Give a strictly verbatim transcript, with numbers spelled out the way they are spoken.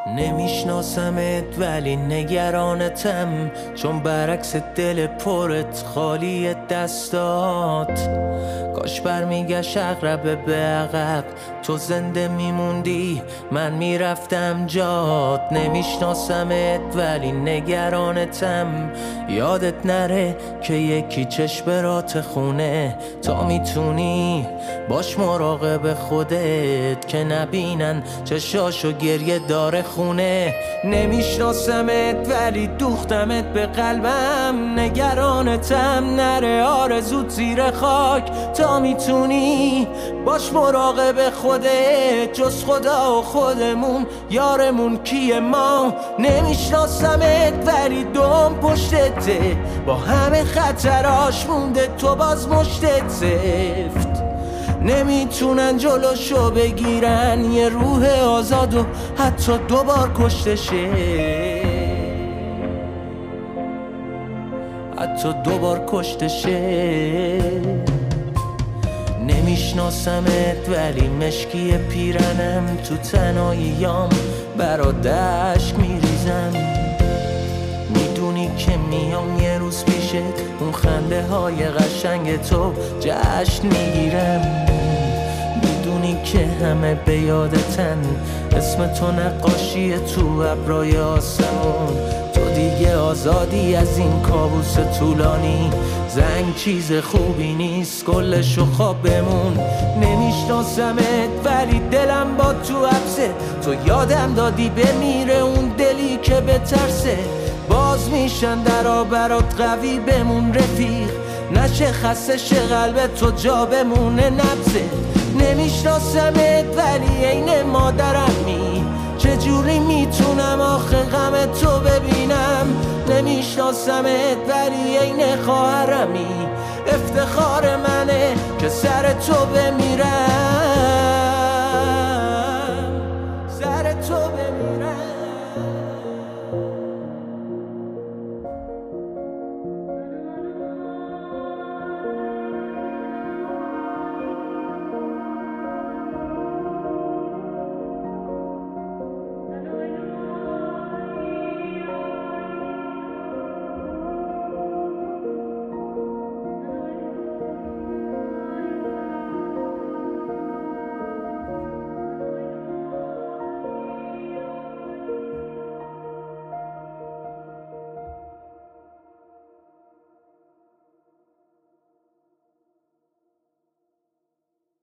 نمیشناسمت ولی نگرانتم، چون برعکس دل پرت خالی دستات. کاش برمیگشت عقربه به عقب، تو زنده میموندی من میرفتم جات. نمیشناسمت ولی نگرانتم، یادت نره که یکی چشم رات خونه. تا میتونی باش مراقب خودت که نبینن چشاشو گریه داره خونه. نمیشناسمت ولی دوختمت به قلبم، نگرانتم نره آرزوت زیر خاک. تا میتونی باش مراقب خودت، جز خدا و خودمون یارمون کیه ما. نمیشناسمت ولی دوم پشتته، با همه خطراش مونده تو باز مشتت سفت. نمیتونن جلوشو بگیرن یه روح آزاد و حتی دوبار کشته شه، حتی دوبار کشته شه. نمیشناسمت ولی مشکی پیرنم، تو تنهاییام برا دشت میریزم. میدونی که میام یه روز پیشت، اون خنده های قشنگ تو جشن میگیرم. میدونی که همه به یادتن، اسم تو نقاشی تو ابرای آسمون. تو دیگه آزادی از این کابوس طولانی، زنگ چیز خوبی نیست کلشو خواب بمون. نمیشناسمت ولی دلم با تو حبسه، تو یادم دادی بمیره اون دلی که بترسه. باز میشن درا برات قوی بمون رفیق، نشه خسته شه قلبت تو جا بمونه نبزه. نمیشناسمت ولی عین مادرمی، چجوری میتونم آخه غم تو ببینم. نمیشناسمت ولی عین خواهرمی، افتخار منه که سر تو بمیرم.